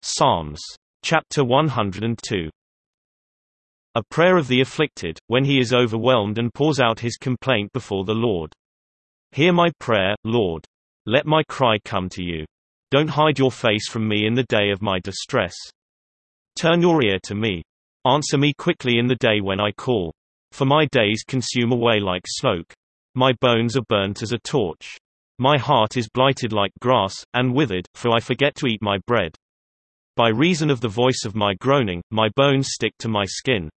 Psalms. Chapter 102. A prayer of the afflicted, when he is overwhelmed and pours out his complaint before the Lord. Hear my prayer, Lord. Let my cry come to you. Don't hide your face from me in the day of my distress. Turn your ear to me. Answer me quickly in the day when I call. For my days consume away like smoke. My bones are burnt as a torch. My heart is blighted like grass, and withered, for I forget to eat my bread. By reason of the voice of my groaning, my bones stick to my skin.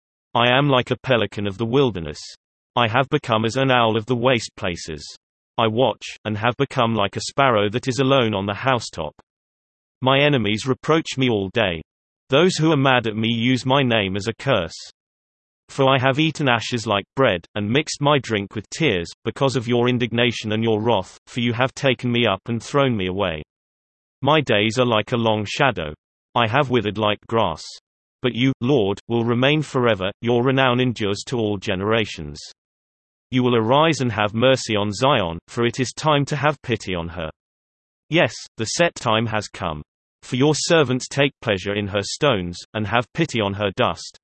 I am like a pelican of the wilderness. I have become as an owl of the waste places. I watch, and have become like a sparrow that is alone on the housetop. My enemies reproach me all day. Those who are mad at me use my name as a curse. For I have eaten ashes like bread, and mixed my drink with tears, because of your indignation and your wrath, for you have taken me up and thrown me away. My days are like a long shadow. I have withered like grass. But you, Lord, will remain forever, your renown endures to all generations. You will arise and have mercy on Zion, for it is time to have pity on her. Yes, the set time has come. For your servants take pleasure in her stones, and have pity on her dust.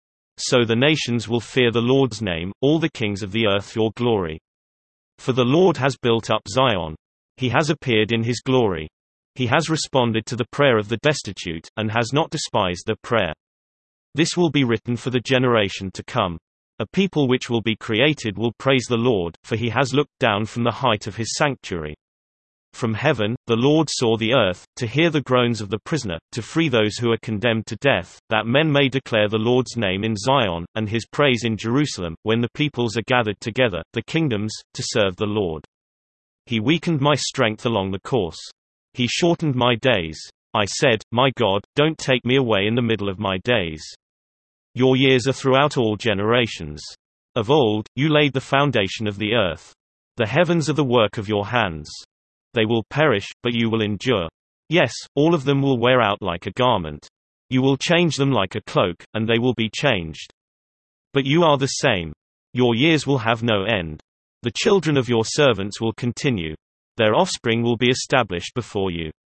So the nations will fear the Lord's name, all the kings of the earth your glory. For the Lord has built up Zion. He has appeared in his glory. He has responded to the prayer of the destitute, and has not despised their prayer. This will be written for the generation to come. A people which will be created will praise the Lord, for he has looked down from the height of his sanctuary. From heaven, the Lord saw the earth, to hear the groans of the prisoner, to free those who are condemned to death, that men may declare the Lord's name in Zion, and his praise in Jerusalem, when the peoples are gathered together, the kingdoms, to serve the Lord. He weakened my strength along the course. He shortened my days. I said, my God, don't take me away in the middle of my days. Your years are throughout all generations. Of old, you laid the foundation of the earth. The heavens are the work of your hands. They will perish, but you will endure. Yes, all of them will wear out like a garment. You will change them like a cloak, and they will be changed. But you are the same. Your years will have no end. The children of your servants will continue. Their offspring will be established before you.